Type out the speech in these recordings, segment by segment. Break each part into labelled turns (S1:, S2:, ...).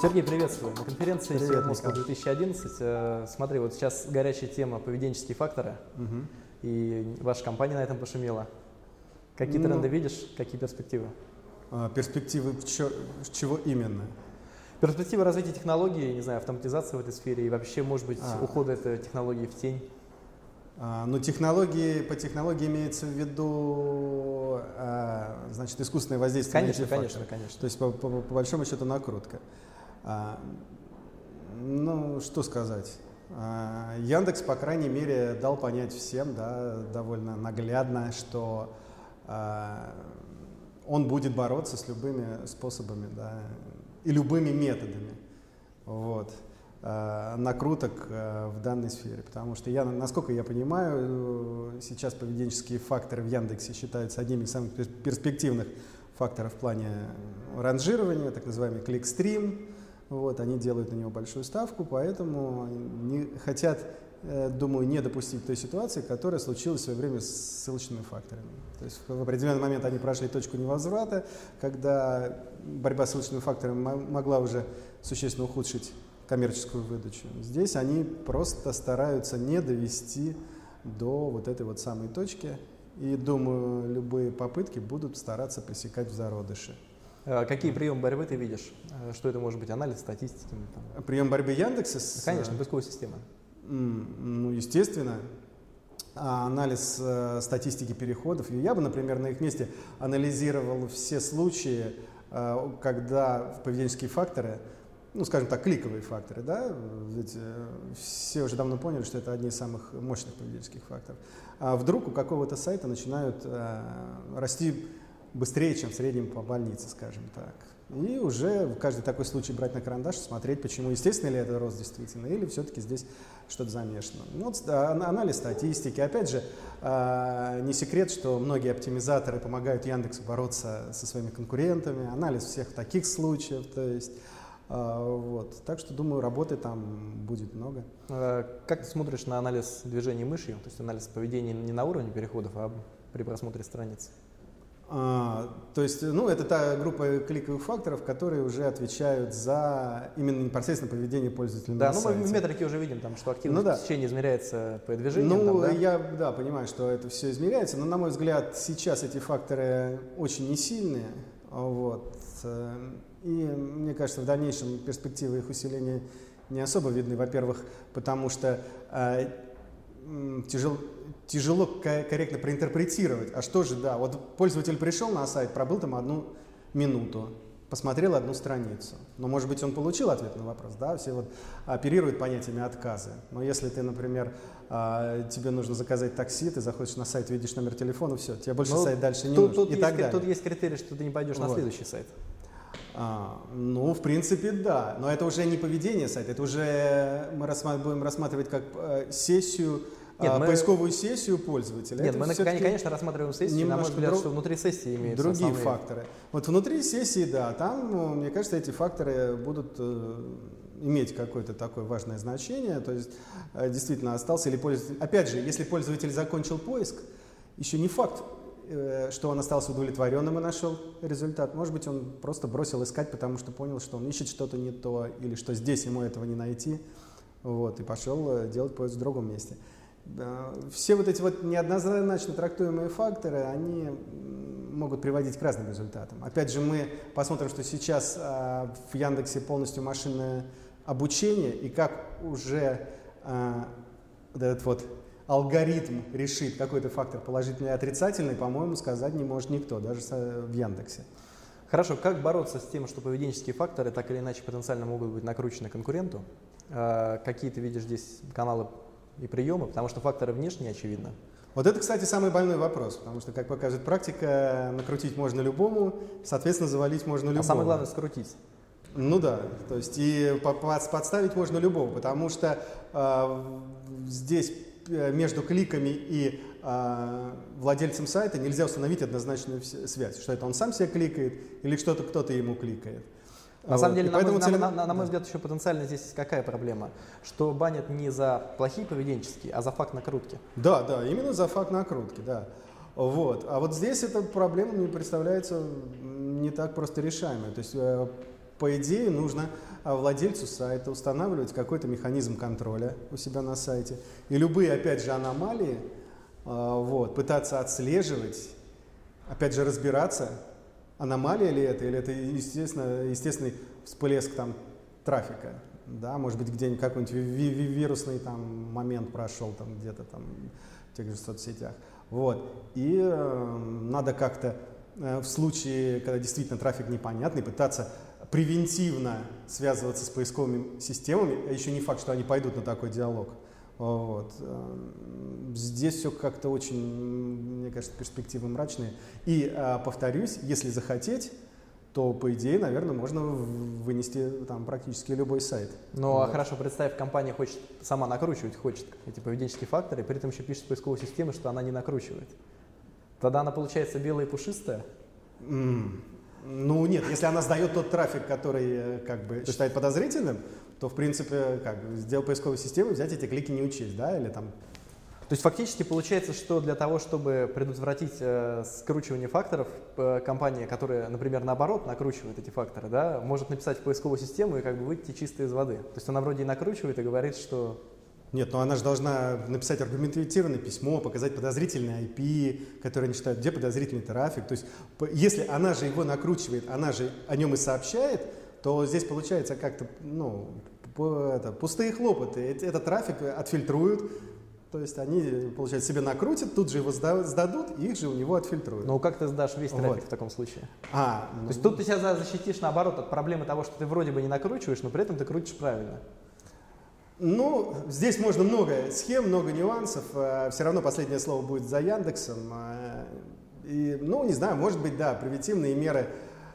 S1: Сергей, приветствую. На конференции
S2: Привет,
S1: Москва 2011. Смотри, вот сейчас горячая тема поведенческие факторы, и ваша компания на этом пошумела. Какие тренды видишь, какие перспективы?
S2: Перспективы чего именно?
S1: Перспективы развития технологий, не знаю, автоматизации в этой сфере и вообще, может быть, ухода этой технологии в тень.
S2: Ну, по технологии имеется в виду, значит, искусственное воздействие на эти факторы.
S1: Конечно.
S2: То есть, по большому счету, накрутка. Ну, что сказать. Яндекс, по крайней мере, дал понять всем, да, довольно наглядно, что он будет бороться с любыми способами, да, и любыми методами. Вот. Накруток в данной сфере, потому что насколько я понимаю, сейчас поведенческие факторы в Яндексе считаются одними из самых перспективных факторов в плане ранжирования, так называемый кликстрим. Вот, они делают на него большую ставку, поэтому они хотят, думаю, не допустить той ситуации, которая случилась в свое время с ссылочными факторами. То есть в определенный момент они прошли точку невозврата, когда борьба с ссылочными факторами могла уже существенно ухудшить коммерческую выдачу. Здесь они просто стараются не довести до вот этой вот самой точки, и, думаю, любые попытки будут стараться пресекать в зародыше.
S1: Какие приемы борьбы ты видишь? Что это может быть? Анализ, статистики?
S2: Прием борьбы Яндекса?
S1: Конечно, поисковая система.
S2: Ну, естественно. Анализ статистики переходов. Я бы, например, на их месте анализировал все случаи, когда поведенческие факторы, ну, скажем так, кликовые факторы, да, ведь все уже давно поняли, что это одни из самых мощных поведенческих факторов. А вдруг у какого-то сайта начинают расти быстрее, чем в среднем по больнице, скажем так. И уже каждый такой случай брать на карандаш, смотреть, почему, естественно ли это рост действительно, или все-таки здесь что-то замешано. Ну, вот, анализ статистики. Опять же, не секрет, что многие оптимизаторы помогают Яндексу бороться со своими конкурентами. Анализ всех таких случаев, то есть... Вот. Так что, думаю, работы там будет много.
S1: Как ты смотришь на анализ движений мышью, то есть анализ поведения не на уровне переходов, а при просмотре страниц?
S2: То есть, ну, это та группа кликовых факторов, которые уже отвечают за именно непосредственно поведение пользователя на сайте.
S1: Да, ну мы в метрике уже видим, там, что активность течения измеряется по движениям.
S2: Ну,
S1: там,
S2: я понимаю, что это все измеряется, но, на мой взгляд, сейчас эти факторы очень не сильные. Вот. И мне кажется, в дальнейшем перспективы их усиления не особо видны. Во-первых, потому что тяжело корректно проинтерпретировать. А что же, да, вот пользователь пришел на сайт, пробыл там 1 минуту, посмотрел 1 страницу. Но, может быть, он получил ответ на вопрос, да, все вот оперируют понятиями отказа. Но если ты, например, тебе нужно заказать такси, ты заходишь на сайт, видишь номер телефона, все, тебе больше сайт дальше не нужен.
S1: Тут есть критерий, что ты не пойдешь на следующий сайт.
S2: Ну, в принципе, да. Но это уже не поведение сайта, это уже мы будем рассматривать как сессию, поисковую сессию пользователя.
S1: Нет, мы, конечно, рассматриваем сессию, на мой взгляд, что внутри сессии имеются
S2: другие
S1: основные
S2: факторы. Вот внутри сессии, да, там, мне кажется, эти факторы будут иметь какое-то такое важное значение. То есть, действительно, остался ли пользователь... Опять же, если пользователь закончил поиск, еще не факт, что он остался удовлетворенным и нашел результат. Может быть, он просто бросил искать, потому что понял, что он ищет что-то не то, или что здесь ему этого не найти, вот, и пошел делать поиск в другом месте. Все вот эти вот неоднозначно трактуемые факторы, они могут приводить к разным результатам. Опять же, мы посмотрим, что сейчас в Яндексе полностью машинное обучение, и как уже вот этот вот алгоритм решит какой-то фактор положительный и отрицательный, по-моему, сказать не может никто, даже в Яндексе.
S1: Хорошо, как бороться с тем, что поведенческие факторы так или иначе потенциально могут быть накручены конкуренту? Какие ты видишь здесь каналы и приемы? Потому что факторы внешние, очевидно.
S2: Вот это, кстати, самый больной вопрос, потому что, как показывает практика, накрутить можно любому, соответственно, завалить можно любому.
S1: А самое главное — скрутить.
S2: Ну да, то есть и подставить можно любого, потому что здесь между кликами и владельцем сайта нельзя установить однозначную связь, что это он сам себя кликает или что-то кто-то ему кликает.
S1: На самом деле, на мой взгляд, еще потенциально здесь какая проблема? Что банят не за плохие поведенческие, а за факт накрутки.
S2: Да, именно за факт накрутки, да. Вот. А вот здесь эта проблема мне представляется не так просто решаемой. То есть по идее, нужно владельцу сайта устанавливать какой-то механизм контроля у себя на сайте. И любые, опять же, аномалии пытаться отслеживать, опять же, разбираться, аномалия ли это, или это естественный всплеск там, трафика. Да, может быть, где-нибудь какой-нибудь вирусный там, момент прошел там, где-то там, в тех же соцсетях. И надо как-то в случае, когда действительно трафик непонятный, пытаться превентивно связываться с поисковыми системами, а еще не факт, что они пойдут на такой диалог. Здесь все как-то очень, мне кажется, перспективы мрачные. И, повторюсь, если захотеть, то, по идее, наверное, можно вынести там практически любой сайт.
S1: Хорошо, представь, компания сама накручивать хочет эти поведенческие факторы, и при этом еще пишет в поисковой системе, что она не накручивает. Тогда она получается белая и пушистая?
S2: Нет, если она сдает тот трафик, который считает подозрительным, то, в принципе, сделать поисковую систему, взять эти клики не учесть, да, или там...
S1: То есть фактически получается, что для того, чтобы предотвратить скручивание факторов, компания, которая, например, наоборот накручивает эти факторы, да, может написать в поисковую систему и выйти чисто из воды. То есть она вроде и накручивает и говорит, что...
S2: Нет, но она же должна написать аргументированное письмо, показать подозрительный IP, который они считают, где подозрительный трафик. То есть если она же его накручивает, она же о нем и сообщает, то здесь получается как-то пустые хлопоты. Этот трафик отфильтруют. То есть они, получается, себе накрутят, тут же его сдадут, и их же у него отфильтруют.
S1: Как ты сдашь весь трафик в таком случае? То
S2: ну...
S1: есть тут ты себя защитишь, наоборот, от проблемы того, что ты вроде бы не накручиваешь, но при этом ты крутишь правильно.
S2: Здесь можно много схем, много нюансов. Все равно последнее слово будет за Яндексом. И, не знаю, может быть, да, превентивные меры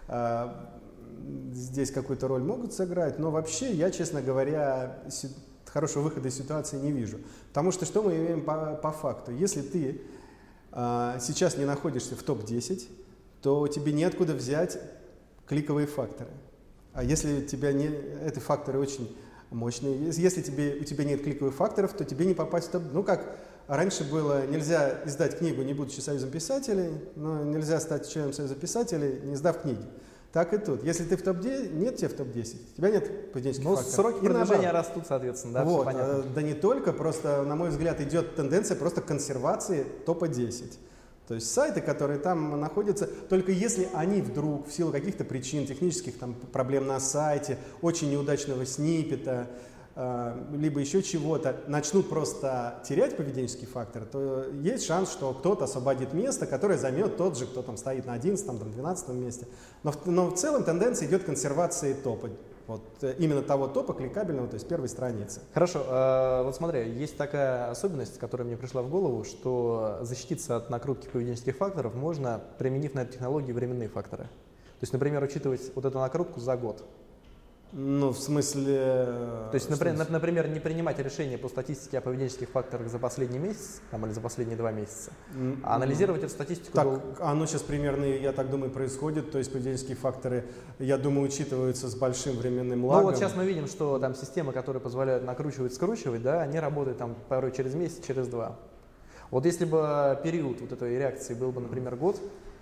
S2: здесь какую-то роль могут сыграть, но вообще я, честно говоря, хорошего выхода из ситуации не вижу. Потому что мы имеем по факту? Если ты сейчас не находишься в топ-10, то тебе неоткуда взять кликовые факторы. А если эти факторы очень мощные, если у тебя нет кликовых факторов, то тебе не попасть в топ. Как раньше было, нельзя издать книгу, не будучи союзом писателей, но нельзя стать членом союза писателей, не издав книги. Так и тут. Если ты в топ-10, нет тебя в топ-10, у тебя нет поведенческих факторов.
S1: Сроки продвижения растут, соответственно, да, все понятно.
S2: Да не только, просто, на мой взгляд, идет тенденция просто консервации топа 10. То есть сайты, которые там находятся, только если они вдруг в силу каких-то причин, технических проблем на сайте, очень неудачного сниппета, либо еще чего-то, начнут просто терять поведенческий фактор, то есть шанс, что кто-то освободит место, которое займет тот же, кто там стоит на 11, 12 месте. Но в целом тенденция идет к консервации топа. Именно того топа кликабельного, то есть первой страницы.
S1: Хорошо, смотри, есть такая особенность, которая мне пришла в голову, что защититься от накрутки поведенческих факторов можно, применив на этой технологии временные факторы. То есть, например, учитывать эту накрутку за год.
S2: В смысле...
S1: То есть, например, не принимать решения по статистике о поведенческих факторах за последний месяц или за последние 2 месяца, а анализировать эту статистику...
S2: Оно сейчас примерно, я так думаю, происходит. То есть поведенческие факторы, я думаю, учитываются с большим временным лагом.
S1: Сейчас мы видим, что там системы, которые позволяют накручивать, скручивать, да, они работают порой через месяц, через 2. Если бы период этой реакции был бы, например, год...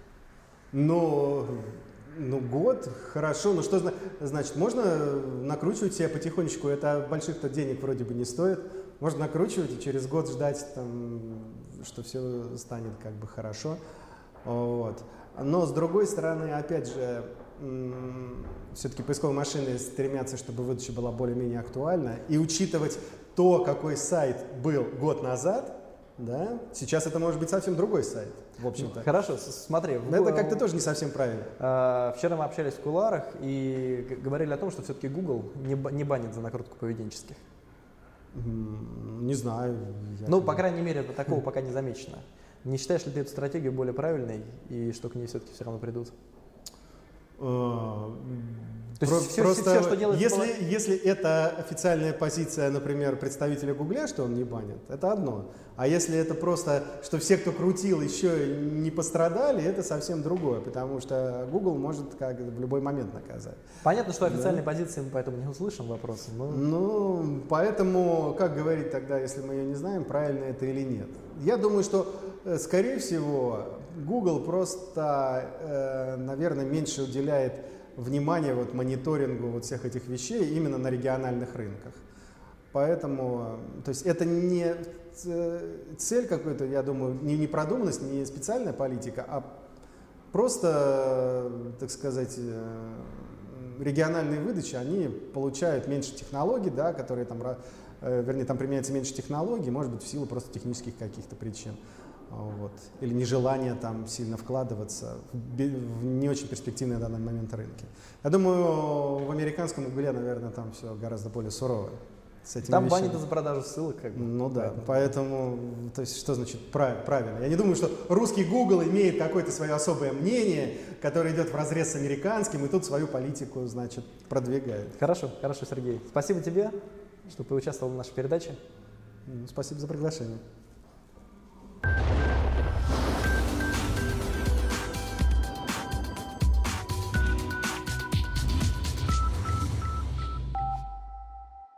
S2: Год, хорошо, но что значит? Можно накручивать себя потихонечку, это больших-то денег вроде бы не стоит. Можно накручивать и через год ждать, что все станет хорошо. Но с другой стороны, опять же, все-таки поисковые машины стремятся, чтобы выдача была более-менее актуальна. И учитывать то, какой сайт был год назад, да, сейчас это может быть совсем другой сайт, в общем-то.
S1: Хорошо, смотри.
S2: Это как-то тоже не совсем правильно.
S1: Вчера мы общались в кулуарах и говорили о том, что все-таки Google не банит за накрутку поведенческих.
S2: Не знаю.
S1: По крайней мере, такого пока не замечено. Не считаешь ли ты эту стратегию более правильной и что к ней все-таки все равно придут?
S2: То есть все, что делается, если это официальная позиция, например, представителя Гугля, что он не банит, это одно. А если это просто, что все, кто крутил, еще не пострадали, это совсем другое, потому что Google может в любой момент наказать.
S1: Понятно, что официальной позиции мы поэтому не услышим вопросы.
S2: Поэтому, как говорить тогда, если мы ее не знаем, правильно это или нет? Я думаю, что, скорее всего, Google просто, наверное, меньше уделяет внимания вот мониторингу вот всех этих вещей именно на региональных рынках. Поэтому, то есть это не цель какой-то, я думаю, не продуманность, не специальная политика, а просто, так сказать, региональные выдачи, они получают меньше технологий, да, которые там, вернее, там применяется меньше технологий, может быть, в силу просто технических каких-то причин. Вот. Или нежелание там сильно вкладываться в не очень перспективные на данный момент рынки. Я думаю, в американском угле, наверное, там все гораздо более сурово. С этими
S1: Там
S2: вещами.
S1: банят за продажу ссылок, как бы.
S2: Ну да, поэтому, то есть, что значит правильно? Я не думаю, что русский Google имеет какое-то свое особое мнение, которое идет вразрез с американским, и тут свою политику, значит, продвигает.
S1: Хорошо, Сергей. Спасибо тебе, что поучаствовал в нашей передаче.
S2: Спасибо за приглашение.